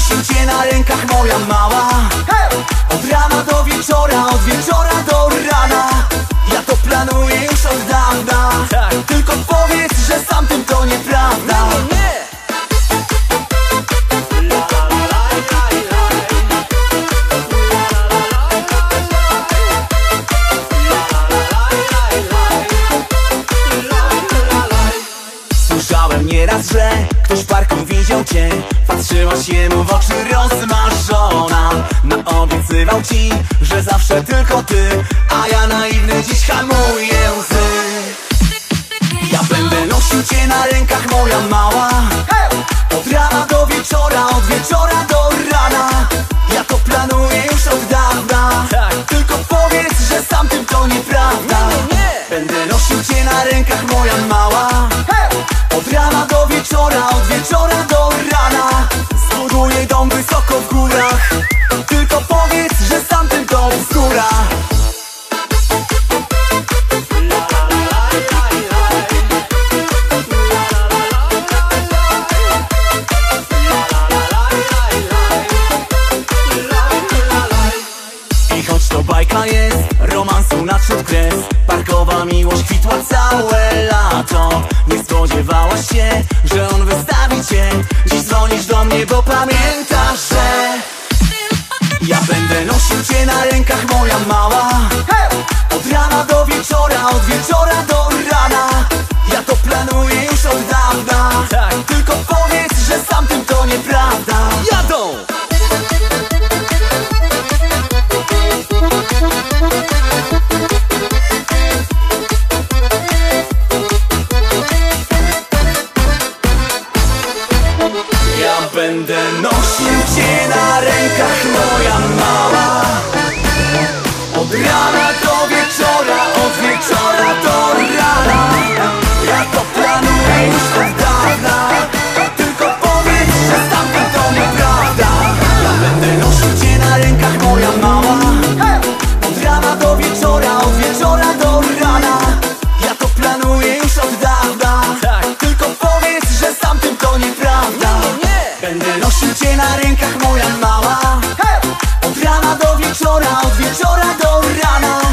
nosił cię na rękach, moja mała. Od rana do wieczora, od wieczora do rana. Ja to planuję już od dawna. Tylko powiedz, że z tamtym to nieprawda. Słyszałem nieraz, że ktoś w parku widział cię. Patrzyłaś jemu w oczy rozmarzona. Naobiecywał ci, że zawsze tylko ty. A ja naiwny dziś hamuję łzy. Ja będę nosił cię na rękach, moja mała. Od rana do wieczora, od wieczora do rana. Ja to planuję już od dawna. Tylko powiedz, że z tamtym to nieprawda. Będę nosił cię na rękach, moja mała. Od rana do wieczora, od wieczora do rana. Zbuduję dom wysoko w górach. Tylko powiedz, że z tamtym to bzdura. I choć to bajka jest, romansu nadszedł kres. Parkowa miłość kwitła całe lato. Nie spodziewałaś się, że on wystawi cię. Dziś dzwonisz do mnie, bo pamiętasz, że ja będę nosił cię na rękach, moja mała. Od rana do wieczora, od wieczora do rana. Ja to planuję już od dawna. Tylko powiedz, że z tamtym to nieprawda. Jadą! Ja będę nosił cię na rękach, moja mała. Od rana do wieczora, od wieczora do rana. Ja to planuję już od dawna. Tylko powiedz, że z tamtym to nieprawda. Ja będę nosił cię na rękach, moja mała. Od rana do wieczora, od wieczora do rana. Ja to planuję już od dawna. Tylko powiedz, że z tamtym to nieprawda. Będę nosił cię na rękach, moja mała. Od rana do wieczora, od wieczora do rana.